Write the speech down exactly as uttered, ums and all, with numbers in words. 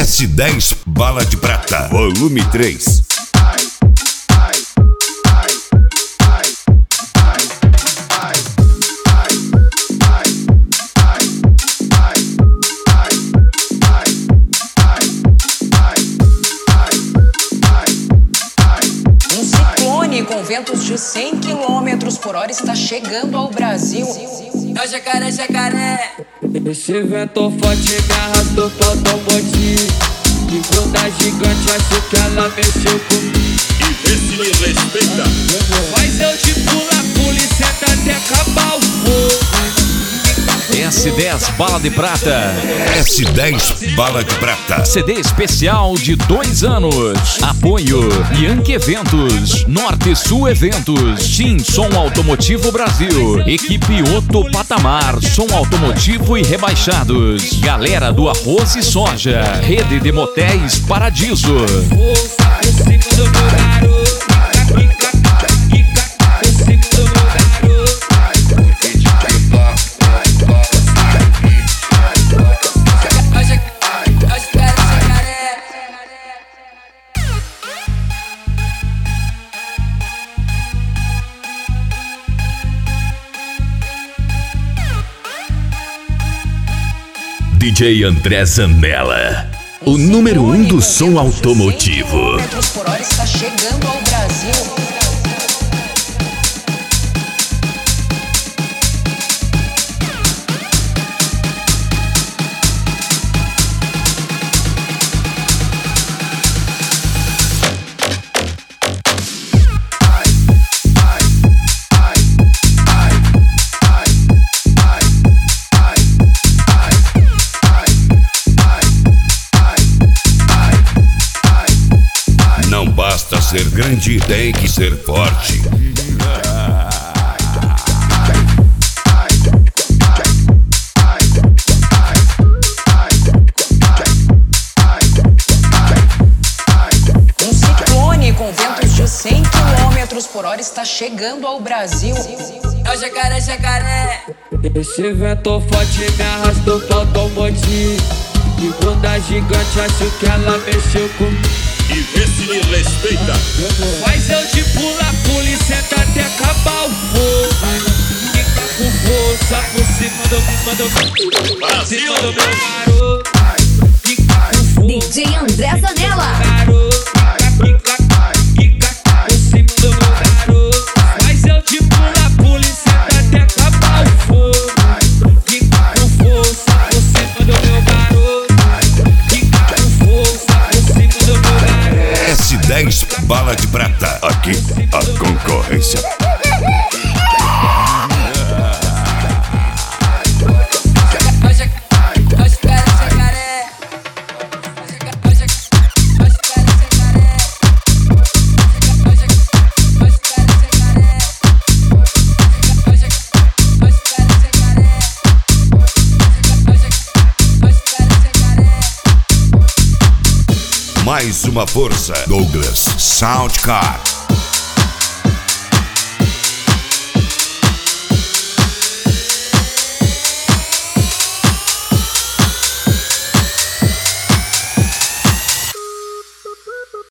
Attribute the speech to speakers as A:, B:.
A: S dez Bala de Prata, volume três.
B: Com ventos de cem quilômetros por hora está chegando ao Brasil.
C: É o jacaré, jacaré.
D: Esse vento forte me arrastou pro automotivo. Livrou da gigante, acho que ela mexeu comigo.
A: E vê se me respeita.
D: Mas eu te pula, polícia até acabar o fogo.
E: S dez Bala de Prata.
A: S dez Bala de Prata.
E: C D especial de dois anos. Apoio Yankee Eventos, Norte Sul Eventos, Team Som Automotivo Brasil, Equipe Otto Patamar, Som Automotivo e Rebaixados, Galera do Arroz e Soja, Rede de Motéis Paradiso.
A: D J André Zanella, o número um do som automotivo.
B: Por hora está chegando ao Brasil.
A: Não basta ser grande, tem que ser forte.
B: Um ciclone com ventos de cem quilômetros por hora está chegando ao Brasil.
C: É o jacaré, jacaré.
D: Esse vento forte me arrastou pro automotivo. Livrou da gigante, acho que ela mexeu comigo.
A: E vê se me respeita.
D: Mas eu te pula, polícia até acabar o fogo. Fica com força por cima do meu
A: Brasil.
D: do meu garoto. Fica com força.
F: D J André Zanella.
D: Fica, fica por cima do meu garoto. Mas eu te pula, polícia até acabar o fogo. Fica com força por cima do meu garoto. Fica com força por cima do meu garoto.
A: S dez Bala de Prata, aqui a concorrência. Mais uma força, Douglas Soundcar.